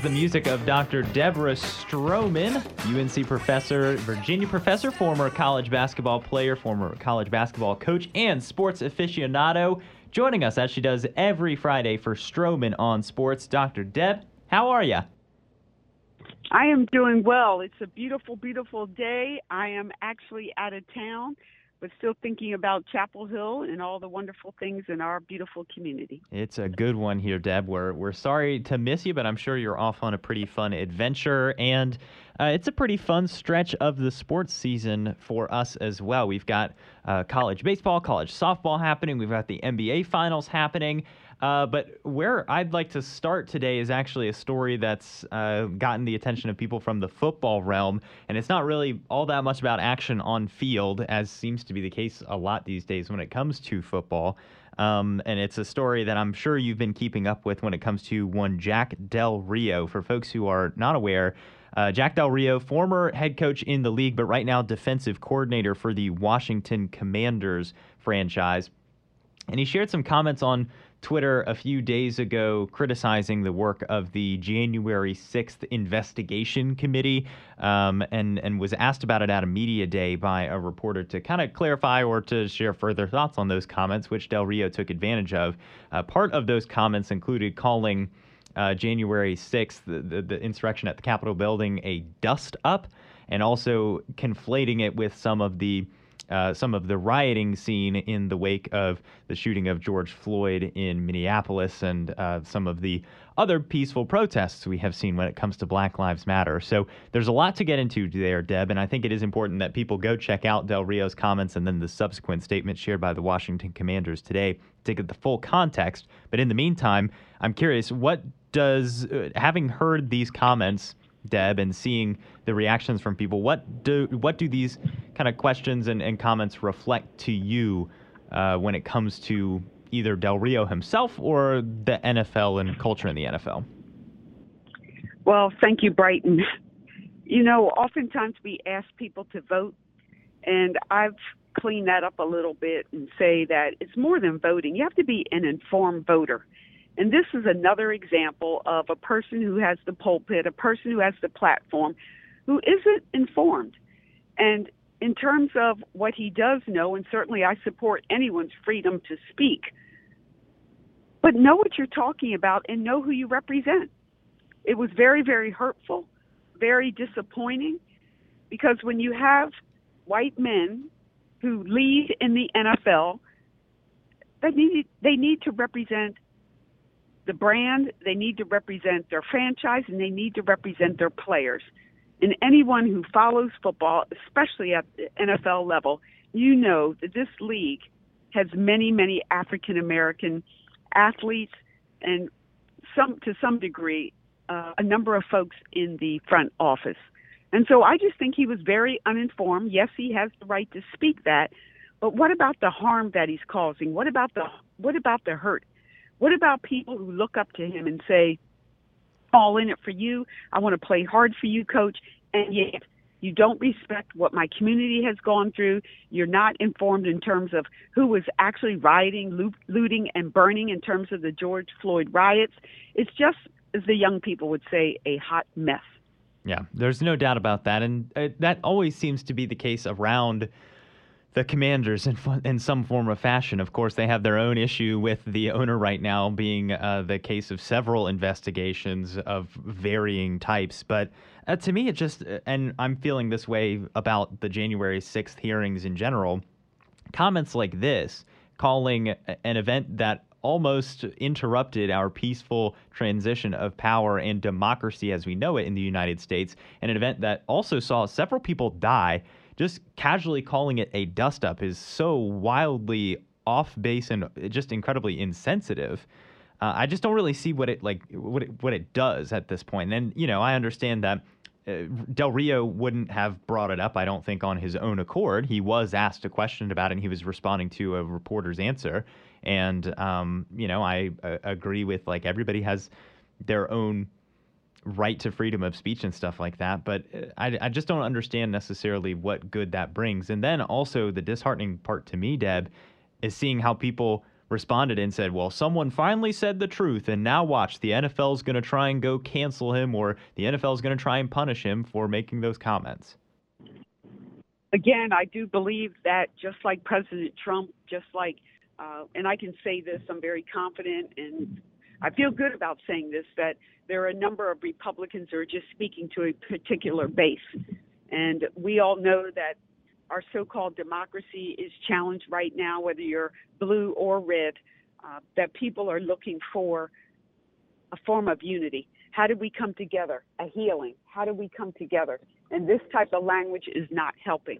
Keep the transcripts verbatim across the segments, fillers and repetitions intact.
the music of Doctor Deborah Stroman, U N C professor, Virginia professor, former college basketball player, former college basketball coach, and sports aficionado, joining us as she does every Friday for Stroman on Sports. Doctor Deb, how are you? I am doing well. It's a beautiful, beautiful day. I am actually out of town, but still thinking about Chapel Hill and all the wonderful things in our beautiful community. It's a good one here, Deb. We're, we're sorry to miss you, but I'm sure you're off on a pretty fun adventure, and uh, it's a pretty fun stretch of the sports season for us as well. We've got uh, college baseball, college softball happening. We've got the N B A finals happening. Uh, but where I'd like to start today is actually a story that's uh, gotten the attention of people from the football realm, and it's not really all that much about action on field, as seems to be the case a lot these days when it comes to football. Um, and it's a story that I'm sure you've been keeping up with when it comes to one Jack Del Rio. For folks who are not aware, uh, Jack Del Rio, former head coach in the league, but right now defensive coordinator for the Washington Commanders franchise. And he shared some comments on Twitter a few days ago criticizing the work of the January sixth investigation committee, um, and, and was asked about it at a media day by a reporter to kind of clarify or to share further thoughts on those comments, which Del Rio took advantage of. Uh, part of those comments included calling uh, January sixth, the, the, the insurrection at the Capitol building, a dust-up, and also conflating it with some of the Uh, some of the rioting scene in the wake of the shooting of George Floyd in Minneapolis and uh, some of the other peaceful protests we have seen when it comes to Black Lives Matter. So there's a lot to get into there, Deb, and I think it is important that people go check out Del Rio's comments and then the subsequent statement shared by the Washington Commanders today to get the full context. But in the meantime, I'm curious, what does, uh, having heard these comments, Deb, and seeing the reactions from people, what do what do these kind of questions and, and comments reflect to you uh, when it comes to either Del Rio himself or the N F L and culture in the N F L? Well, thank you, Brighton. You know, oftentimes we ask people to vote, and I've cleaned that up a little bit and say that it's more than voting. You have to be an informed voter. And this is another example of a person who has the pulpit, a person who has the platform, who isn't informed. And in terms of what he does know, and certainly I support anyone's freedom to speak, but know what you're talking about and know who you represent. It was very, very hurtful, very disappointing, because when you have white men who lead in the N F L, they need, they need to represent the brand, they need to represent their franchise, and they need to represent their players. And anyone who follows football, especially at the N F L level, you know that this league has many, many African-American athletes and some, to some degree, uh, a number of folks in the front office. And so I just think he was very uninformed. Yes, he has the right to speak that, but what about the harm that he's causing? What about the what about the hurt? What about people who look up to him and say, all in it for you, I want to play hard for you, coach, and yet you don't respect what my community has gone through. You're not informed in terms of who was actually rioting, loot, looting, and burning in terms of the George Floyd riots. It's just, as the young people would say, a hot mess. Yeah, there's no doubt about that, and uh, that always seems to be the case around the Commanders in, in some form or fashion. Of course, they have their own issue with the owner right now being uh, the case of several investigations of varying types. But uh, to me, it just, and I'm feeling this way about the January sixth hearings in general, comments like this, calling an event that almost interrupted our peaceful transition of power and democracy as we know it in the United States, and an event that also saw several people die, just casually calling it a dust-up is so wildly off base and just incredibly insensitive. Uh, I just don't really see what it like what it, what it does at this point. And you know, I understand that uh, Del Rio wouldn't have brought it up, I don't think, on his own accord. He was asked a question about it, and he was responding to a reporter's answer. And um, you know, I uh, agree with, like, everybody has their own right to freedom of speech and stuff like that, but I, I just don't understand necessarily what good that brings. And then also the disheartening part to me, Deb, is seeing how people responded and said, well, someone finally said the truth, and now watch, the N F L is going to try and go cancel him, or the N F L is going to try and punish him for making those comments. Again, I do believe that just like President Trump, just like, uh, and I can say this, I'm very confident, and I feel good about saying this, that there are a number of Republicans who are just speaking to a particular base. And we all know that our so-called democracy is challenged right now, whether you're blue or red, uh, that people are looking for a form of unity. How do we come together? A healing. How do we come together? And this type of language is not helping.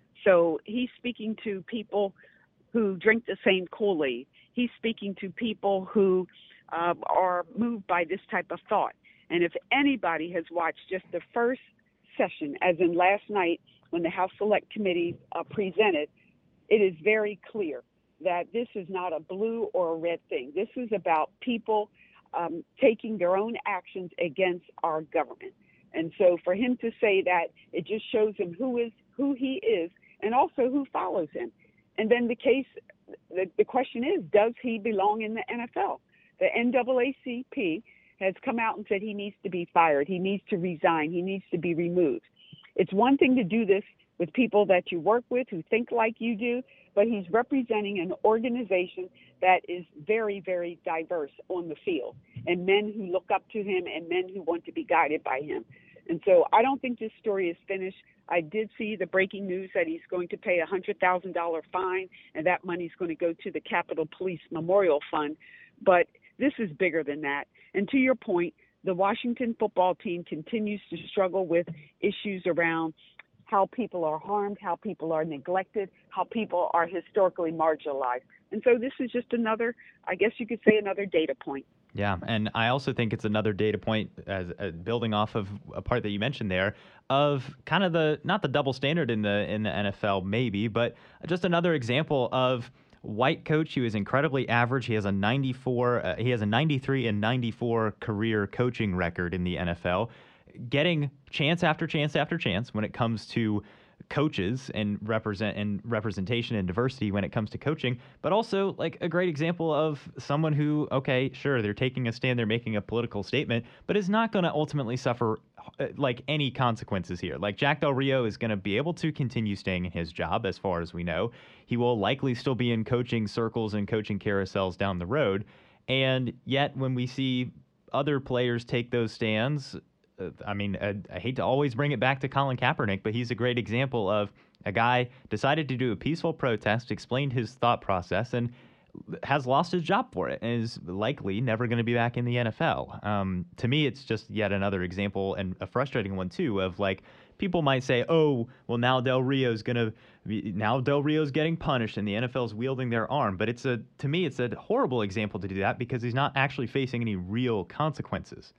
So he's speaking to people who drink the same Kool-Aid. He's speaking to people who uh, are moved by this type of thought. And if anybody has watched just the first session, as in last night when the House Select Committee uh, presented, it is very clear that this is not a blue or a red thing. This is about people um, taking their own actions against our government. And so for him to say that, it just shows him who is who he is and also who follows him. And then the case, the, the question is, does he belong in the N F L? The N double A C P has come out and said he needs to be fired. He needs to resign. He needs to be removed. It's one thing to do this with people that you work with who think like you do, but he's representing an organization that is very, very diverse on the field, and men who look up to him and men who want to be guided by him. And so I don't think this story is finished. I did see the breaking news that he's going to pay a one hundred thousand dollars fine, and that money is going to go to the Capitol Police Memorial Fund. But this is bigger than that. And to your point, the Washington football team continues to struggle with issues around how people are harmed, how people are neglected, how people are historically marginalized. And so this is just another, I guess you could say, another data point. Yeah, and I also think it's another data point, as, as building off of a part that you mentioned there, of kind of the, not the double standard in the in the N F L maybe, but just another example of white coach. He was incredibly average. He has a ninety-four, uh, he has a ninety-three and ninety-four career coaching record in the N F L, getting chance after chance after chance when it comes to coaches and represent and representation and diversity when it comes to coaching, but also like a great example of someone who, okay, sure, they're taking a stand, they're making a political statement, but is not going to ultimately suffer uh, like any consequences here. Like Jack Del Rio is going to be able to continue staying in his job as far as we know. He will likely still be in coaching circles and coaching carousels down the road. And yet when we see other players take those stands, I mean, I, I hate to always bring it back to Colin Kaepernick, but he's a great example of a guy decided to do a peaceful protest, explained his thought process, and has lost his job for it, and is likely never going to be back in the N F L. Um, to me, it's just yet another example, and a frustrating one too, of like people might say, "Oh, well now Del Rio's going to be, now Del Rio's getting punished, and the N F L's wielding their arm." But it's a to me, it's a horrible example to do that because he's not actually facing any real consequences.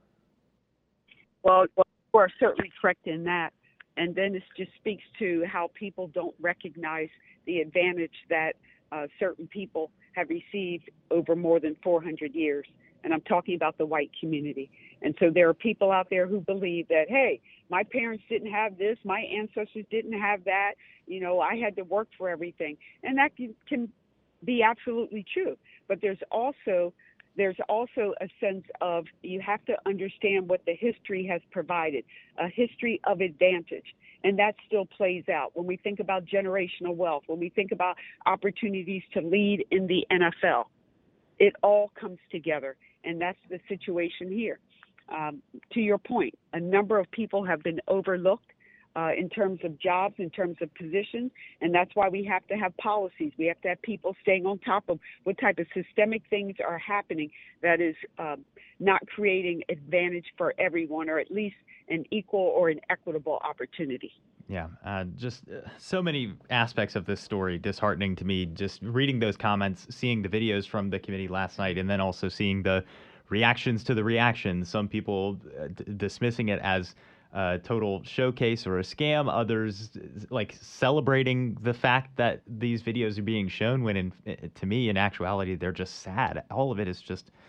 Well, well, you are certainly correct in that. And then this just speaks to how people don't recognize the advantage that uh, certain people have received over more than four hundred years. And I'm talking about the white community. And so there are people out there who believe that, hey, my parents didn't have this, my ancestors didn't have that, you know, I had to work for everything. And that can, can be absolutely true. But there's also There's also a sense of you have to understand what the history has provided, a history of advantage. And that still plays out when we think about generational wealth, when we think about opportunities to lead in the N F L. It all comes together. And that's the situation here. Um, to your point, a number of people have been overlooked Uh, in terms of jobs, in terms of positions, and that's why we have to have policies. We have to have people staying on top of what type of systemic things are happening that is um, not creating advantage for everyone, or at least an equal or an equitable opportunity. Yeah, uh, just uh, so many aspects of this story disheartening to me. Just reading those comments, seeing the videos from the committee last night, and then also seeing the reactions to the reactions. Some people uh, d- dismissing it as a total showcase or a scam, others like celebrating the fact that these videos are being shown when in, to me in actuality they're just sad. All of it is just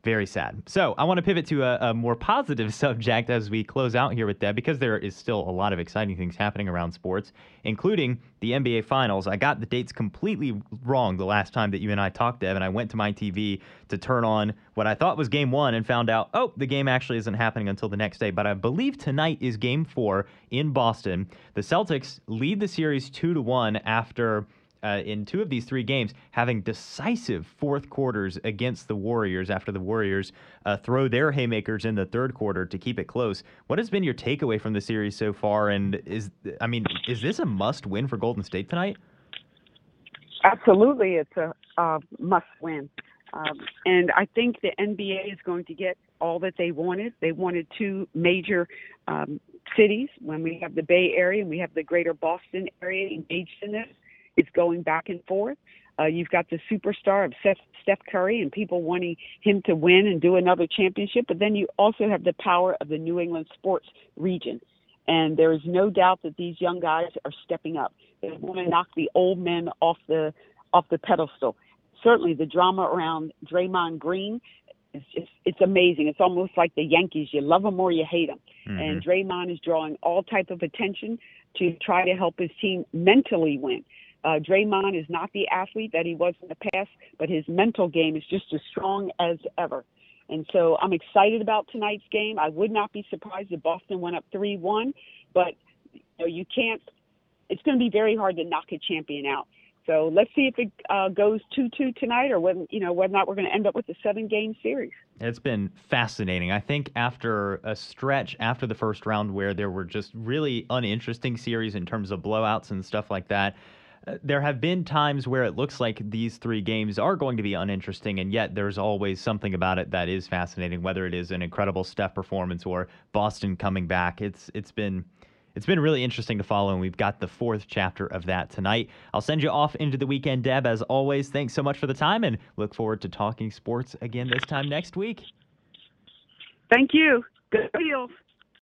Very sad. So I want to pivot to a, a more positive subject as we close out here with Deb, because there is still a lot of exciting things happening around sports, including the N B A Finals. I got the dates completely wrong the last time that you and I talked, Deb, and I went to my T V to turn on what I thought was game one and found out, oh, the game actually isn't happening until the next day. But I believe tonight is game four in Boston. The Celtics lead the series two to one after Uh, in two of these three games, having decisive fourth quarters against the Warriors after the Warriors uh, throw their haymakers in the third quarter to keep it close. What has been your takeaway from the series so far? And is, I mean, is this a must win for Golden State tonight? Absolutely, it's a uh, must win. Um, and I think the N B A is going to get all that they wanted. They wanted two major um, cities. When we have the Bay Area and we have the greater Boston area engaged in this, it's going back and forth. Uh, you've got the superstar of Steph, Steph Curry and people wanting him to win and do another championship. But then you also have the power of the New England sports region. And there is no doubt that these young guys are stepping up. They want to knock the old men off the off the pedestal. Certainly the drama around Draymond Green, it's just, it's amazing. It's almost like the Yankees. You love them or you hate them. Mm-hmm. And Draymond is drawing all type of attention to try to help his team mentally win. Uh, Draymond is not the athlete that he was in the past, but his mental game is just as strong as ever. And so I'm excited about tonight's game. I would not be surprised if Boston went up three one, but you know, you can't – it's going to be very hard to knock a champion out. So let's see if it uh, goes two two tonight, or whether, you know, whether or not we're going to end up with a seven-game series. It's been fascinating. I think after a stretch after the first round where there were just really uninteresting series in terms of blowouts and stuff like that, there have been times where it looks like these three games are going to be uninteresting, and yet there's always something about it that is fascinating, whether it is an incredible Steph performance or Boston coming back. It's it's been it's been really interesting to follow, and we've got the fourth chapter of that tonight. I'll send you off into the weekend, Deb, as always. Thanks so much for the time, and look forward to talking sports again this time next week. Thank you. Good deals.